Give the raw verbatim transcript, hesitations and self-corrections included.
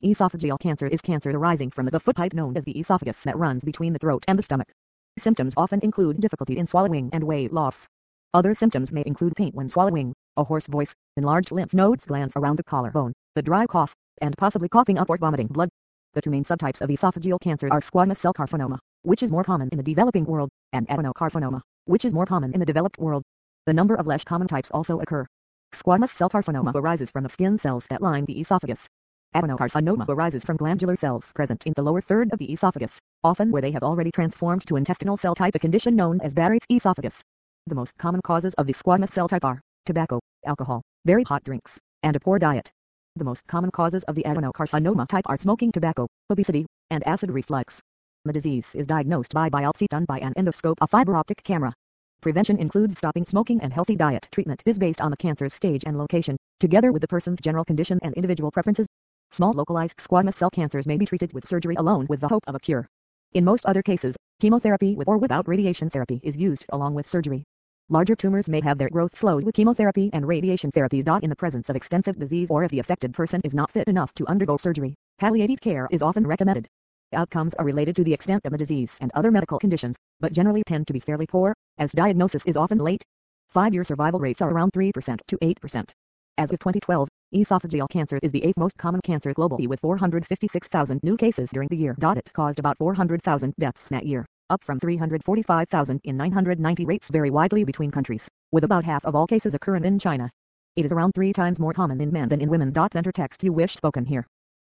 Esophageal cancer is cancer arising from the foot pipe known as the esophagus that runs between the throat and the stomach. Symptoms often include difficulty in swallowing and weight loss. Other symptoms may include pain when swallowing, a hoarse voice, enlarged lymph nodes glands around the collarbone, the dry cough, and possibly coughing up or vomiting blood. The two main subtypes of esophageal cancer are squamous cell carcinoma, which is more common in the developing world, and adenocarcinoma, which is more common in the developed world. The number of less common types also occur. Squamous cell carcinoma arises from the skin cells that line the esophagus. Adenocarcinoma arises from glandular cells present in the lower third of the esophagus, often where they have already transformed to intestinal cell type, a condition known as Barrett's esophagus. The most common causes of the squamous cell type are tobacco, alcohol, very hot drinks, and a poor diet. The most common causes of the adenocarcinoma type are smoking tobacco, obesity, and acid reflux. The disease is diagnosed by biopsy done by an endoscope, a fiber optic camera. Prevention includes stopping smoking and healthy diet. Treatment is based on the cancer's stage and location, together with the person's general condition and individual preferences. Small localized squamous cell cancers may be treated with surgery alone with the hope of a cure. In most other cases, chemotherapy with or without radiation therapy is used along with surgery. Larger tumors may have their growth slowed with chemotherapy and radiation therapy. In the presence of extensive disease or if the affected person is not fit enough to undergo surgery, palliative care is often recommended. Outcomes are related to the extent of the disease and other medical conditions, but generally tend to be fairly poor, as diagnosis is often late. Five-year survival rates are around three percent to eight percent. As of twenty twelve, esophageal cancer is the eighth most common cancer globally with four hundred fifty-six thousand new cases during the year. It caused about four hundred thousand deaths that year, up from three hundred forty-five thousand in nine hundred ninety. Rates vary widely between countries, with about half of all cases occurring in China. It is around three times more common in men than in women. Enter text you wish spoken here.